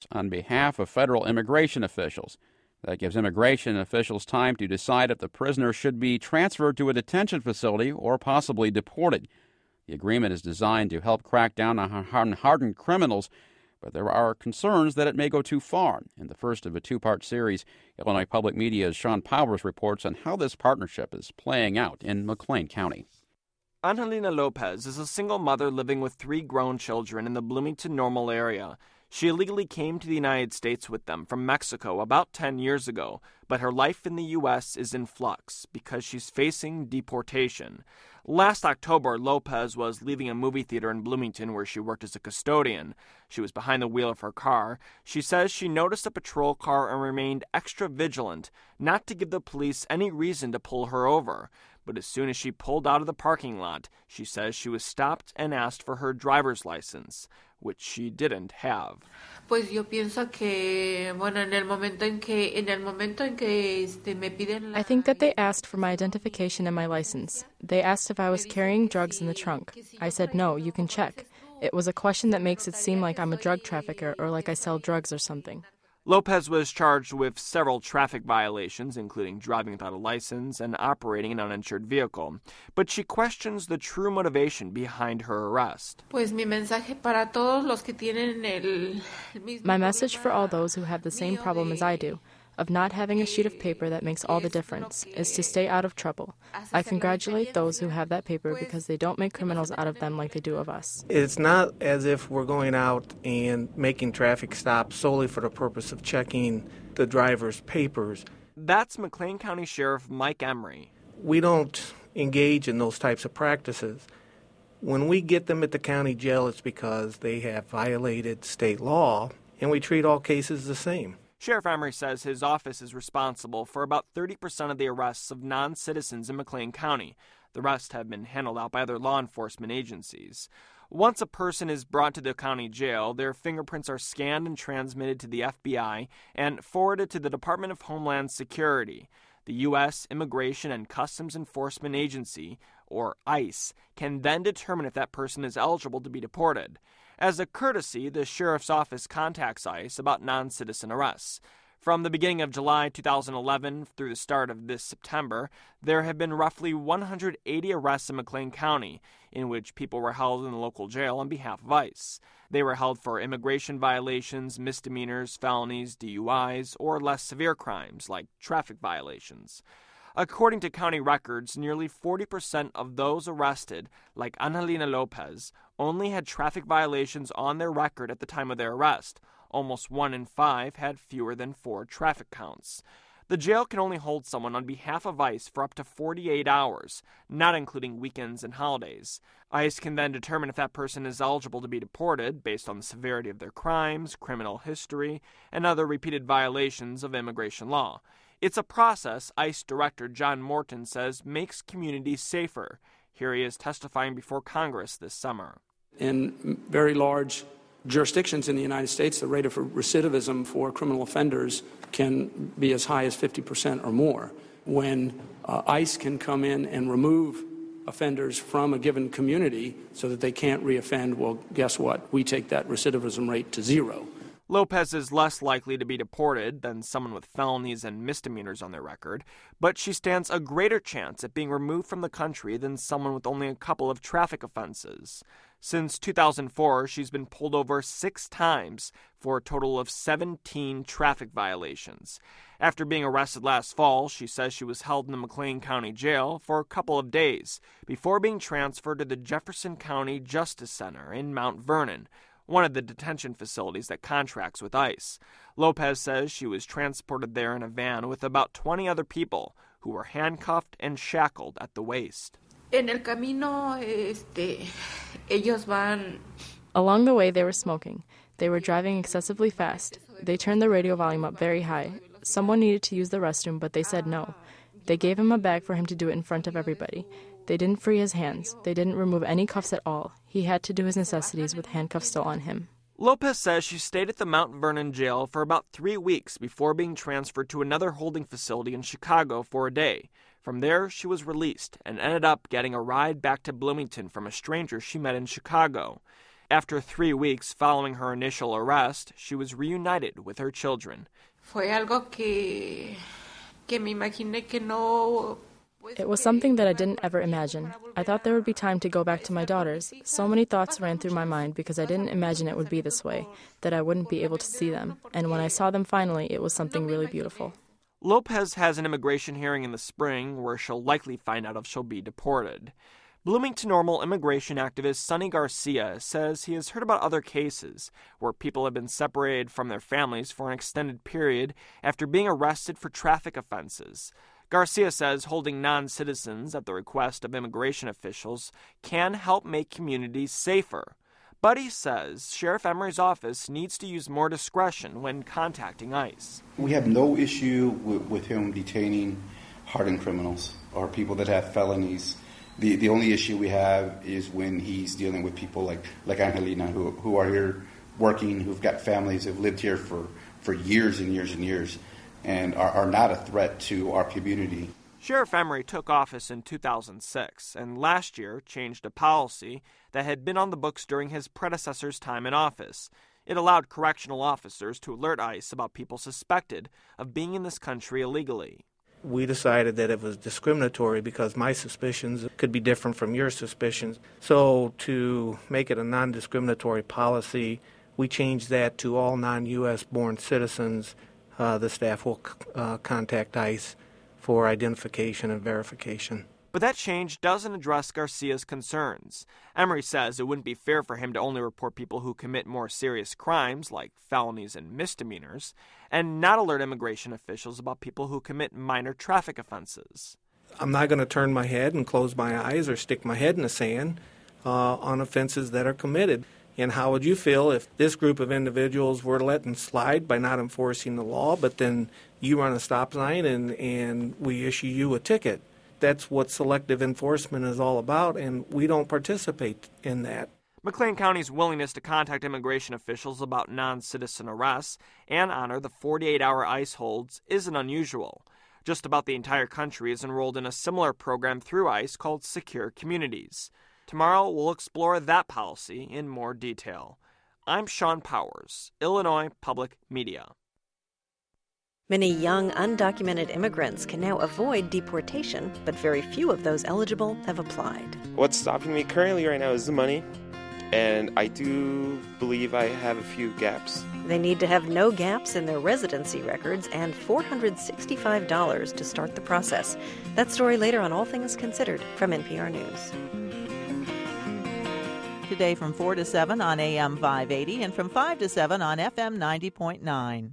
on behalf of federal immigration officials. That gives immigration officials time to decide if the prisoner should be transferred to a detention facility or possibly deported. The agreement is designed to help crack down on hardened criminals, but there are concerns that it may go too far. In the first of a two-part series, Illinois Public Media's Sean Powers reports on how this partnership is playing out in McLean County. Angelina Lopez is a single mother living with 3 grown children in the Bloomington-Normal area. She illegally came to the United States with them from Mexico about 10 years ago, but her life in the U.S. is in flux because she's facing deportation. Last October, Lopez was leaving a movie theater in Bloomington where she worked as a custodian. She was behind the wheel of her car. She says she noticed a patrol car and remained extra vigilant, not to give the police any reason to pull her over. But as soon as she pulled out of the parking lot, she says she was stopped and asked for her driver's license, which she didn't have. Pues yo pienso que, bueno, en el momento en que me piden I think that they asked for my identification and my license. They asked if I was carrying drugs in the trunk. I said, no, you can check. It was a question that makes it seem like I'm a drug trafficker or like I sell drugs or something. Lopez was charged with several traffic violations, including driving without a license and operating an uninsured vehicle. But she questions the true motivation behind her arrest. Pues mi mensaje para todos los que tienen el mismo My message for all those who have the same problem as I do, of not having a sheet of paper that makes all the difference, is to stay out of trouble. I congratulate those who have that paper because they don't make criminals out of them like they do of us. It's not as if we're going out and making traffic stops solely for the purpose of checking the driver's papers. That's McLean County Sheriff Mike Emery. We don't engage in those types of practices. When we get them at the county jail, it's because they have violated state law, and we treat all cases the same. Sheriff Emery says his office is responsible for about 30% of the arrests of non-citizens in McLean County. The rest have been handled out by other law enforcement agencies. Once a person is brought to the county jail, their fingerprints are scanned and transmitted to the FBI and forwarded to the Department of Homeland Security. The U.S. Immigration and Customs Enforcement Agency, or ICE, can then determine if that person is eligible to be deported. As a courtesy, the sheriff's office contacts ICE about non-citizen arrests. From the beginning of July 2011 through the start of this September, there have been roughly 180 arrests in McLean County, in which people were held in the local jail on behalf of ICE. They were held for immigration violations, misdemeanors, felonies, DUIs, or less severe crimes like traffic violations. According to county records, nearly 40% of those arrested, like Angelina Lopez, only had traffic violations on their record at the time of their arrest. Almost 1 in 5 had fewer than 4 traffic counts. The jail can only hold someone on behalf of ICE for up to 48 hours, not including weekends and holidays. ICE can then determine if that person is eligible to be deported based on the severity of their crimes, criminal history, and other repeated violations of immigration law. It's a process ICE Director John Morton says makes communities safer. Here he is testifying before Congress this summer. In very large jurisdictions in the United States, the rate of recidivism for criminal offenders can be as high as 50% or more. When ICE can come in and remove offenders from a given community so that they can't reoffend, well, guess what? We take that recidivism rate to 0. Lopez is less likely to be deported than someone with felonies and misdemeanors on their record, but she stands a greater chance at being removed from the country than someone with only a couple of traffic offenses. Since 2004, she's been pulled over 6 times for a total of 17 traffic violations. After being arrested last fall, she says she was held in the McLean County Jail for a couple of days before being transferred to the Jefferson County Justice Center in Mount Vernon, one of the detention facilities that contracts with ICE. Lopez says she was transported there in a van with about 20 other people who were handcuffed and shackled at the waist. En el camino, ellos van. Along the way, they were smoking. They were driving excessively fast. They turned the radio volume up very high. Someone needed to use the restroom, but they said no. They gave him a bag for him to do it in front of everybody. They didn't free his hands. They didn't remove any cuffs at all. He had to do his necessities with handcuffs still on him. Lopez says she stayed at the Mount Vernon jail for about 3 weeks before being transferred to another holding facility in Chicago for a day. From there, she was released and ended up getting a ride back to Bloomington from a stranger she met in Chicago. After 3 weeks following her initial arrest, she was reunited with her children. Fue algo que me imaginé que no. It was something that I didn't ever imagine. I thought there would be time to go back to my daughters. So many thoughts ran through my mind because I didn't imagine it would be this way, that I wouldn't be able to see them. And when I saw them finally, it was something really beautiful. Lopez has an immigration hearing in the spring where she'll likely find out if she'll be deported. Bloomington Normal immigration activist Sonny Garcia says he has heard about other cases where people have been separated from their families for an extended period after being arrested for traffic offenses. Garcia says holding non-citizens at the request of immigration officials can help make communities safer. But he says Sheriff Emery's office needs to use more discretion when contacting ICE. We have no issue with him detaining hardened criminals or people that have felonies. The only issue we have is when he's dealing with people like Angelina who are here working, who've got families, who've lived here for years and years and years, and are not a threat to our community. Sheriff Emery took office in 2006 and last year changed a policy that had been on the books during his predecessor's time in office. It allowed correctional officers to alert ICE about people suspected of being in this country illegally. We decided that it was discriminatory because my suspicions could be different from your suspicions. So to make it a non-discriminatory policy, we changed that to all non-U.S. born citizens. The staff will contact ICE for identification and verification. But that change doesn't address Garcia's concerns. Emery says it wouldn't be fair for him to only report people who commit more serious crimes, like felonies and misdemeanors, and not alert immigration officials about people who commit minor traffic offenses. I'm not going to turn my head and close my eyes or stick my head in the sand on offenses that are committed. And how would you feel if this group of individuals were letting slide by not enforcing the law, but then you run a stop sign and we issue you a ticket? That's what selective enforcement is all about, and we don't participate in that. McLean County's willingness to contact immigration officials about non-citizen arrests and honor the 48-hour ICE holds isn't unusual. Just about the entire country is enrolled in a similar program through ICE called Secure Communities. Tomorrow, we'll explore that policy in more detail. I'm Sean Powers, Illinois Public Media. Many young, undocumented immigrants can now avoid deportation, but very few of those eligible have applied. What's stopping me currently right now is the money, and I do believe I have a few gaps. They need to have no gaps in their residency records and $465 to start the process. That story later on All Things Considered from NPR News. Today from 4 to 7 on AM 580 and from 5 to 7 on FM 90.9.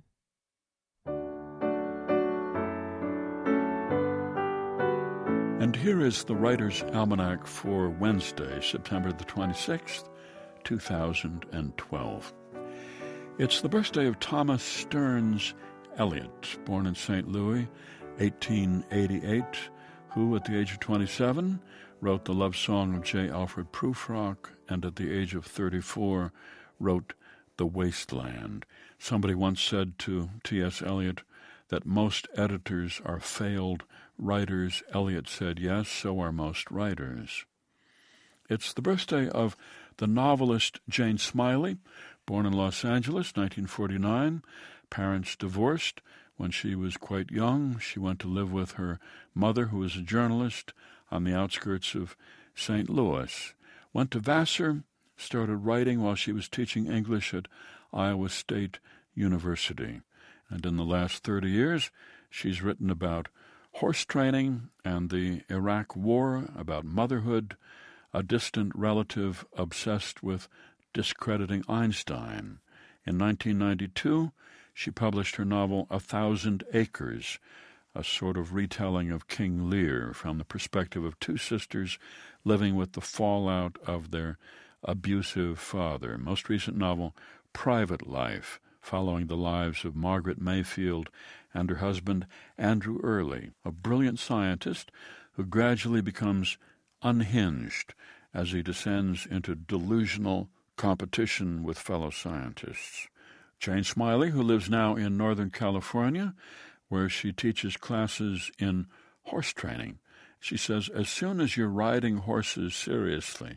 And here is the Writer's Almanac for Wednesday, September the 26th, 2012. It's the birthday of Thomas Stearns Eliot, born in St. Louis, 1888, who, at the age of 27, wrote the love song of J. Alfred Prufrock, and at the age of 34, wrote The Wasteland. Somebody once said to T.S. Eliot that most editors are failed writers. Eliot said, yes, so are most writers. It's the birthday of the novelist Jane Smiley, born in Los Angeles, 1949. Parents divorced when she was quite young. She went to live with her mother, who was a journalist, on the outskirts of St. Louis. Went to Vassar, started writing while she was teaching English at Iowa State University. And in the last 30 years, she's written about horse training and the Iraq War, about motherhood, a distant relative obsessed with discrediting Einstein. In 1992, she published her novel 1,000 Acres, a sort of retelling of King Lear from the perspective of two sisters living with the fallout of their abusive father. Most recent novel, Private Life, following the lives of Margaret Mayfield and her husband, Andrew Early, a brilliant scientist who gradually becomes unhinged as he descends into delusional competition with fellow scientists. Jane Smiley, who lives now in Northern California, where she teaches classes in horse training. She says, as soon as you're riding horses seriously,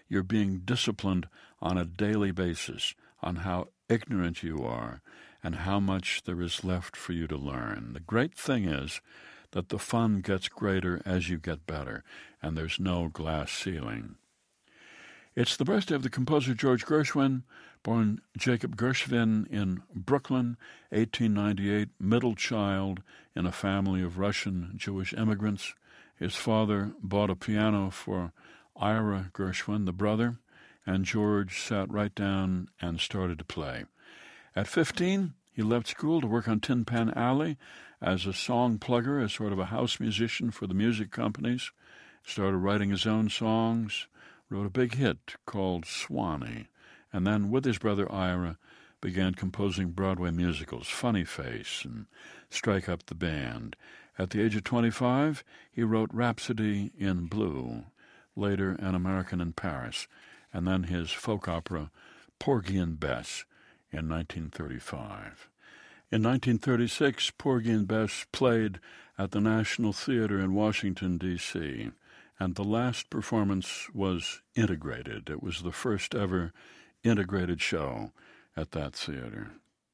you're being disciplined on a daily basis on how ignorant you are and how much there is left for you to learn. The great thing is that the fun gets greater as you get better, and there's no glass ceiling. It's the birthday of the composer George Gershwin, born Jacob Gershwin in Brooklyn, 1898, middle child in a family of Russian Jewish immigrants. His father bought a piano for Ira Gershwin, the brother, and George sat right down and started to play. At 15, he left school to work on Tin Pan Alley as a song plugger, as sort of a house musician for the music companies. Started writing his own songs, wrote a big hit called Swanee, and then with his brother Ira began composing Broadway musicals, Funny Face and Strike Up the Band. At the age of 25, he wrote Rhapsody in Blue, later An American in Paris, and then his folk opera Porgy and Bess in 1935. In 1936, Porgy and Bess played at the National Theater in Washington, D.C., and the last performance was integrated. It was the first ever integrated show at that theater.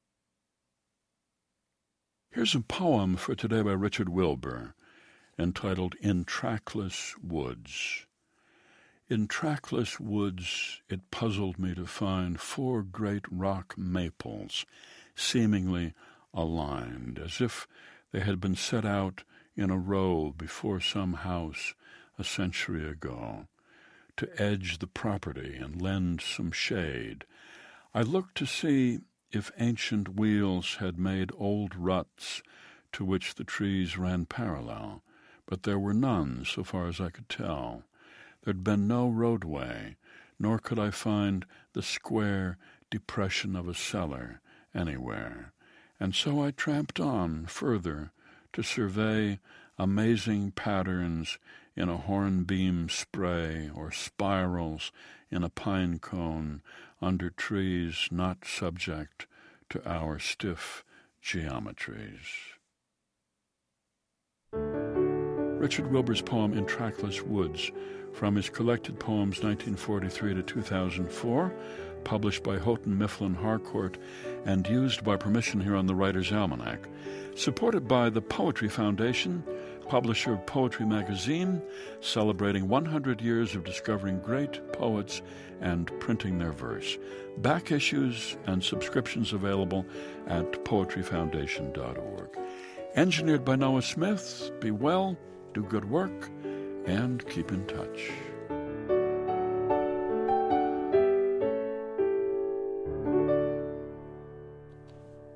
Here's a poem for today by Richard Wilbur, entitled In Trackless Woods. In trackless woods it puzzled me to find 4 great rock maples, seemingly aligned, as if they had been set out in a row before some house a century ago, to edge the property and lend some shade. I looked to see if ancient wheels had made old ruts to which the trees ran parallel, but there were none, so far as I could tell. There'd been no roadway, nor could I find the square depression of a cellar anywhere, and so I tramped on further to survey amazing patterns in a hornbeam spray or spirals in a pine cone under trees not subject to our stiff geometries. Richard Wilbur's poem In Trackless Woods, from his collected poems 1943 to 2004, published by Houghton Mifflin Harcourt and used by permission here on the Writer's Almanac. Supported by the Poetry Foundation, publisher of Poetry Magazine, celebrating 100 years of discovering great poets and printing their verse. Back issues and subscriptions available at poetryfoundation.org. Engineered by Noah Smith. Be well, do good work, and keep in touch.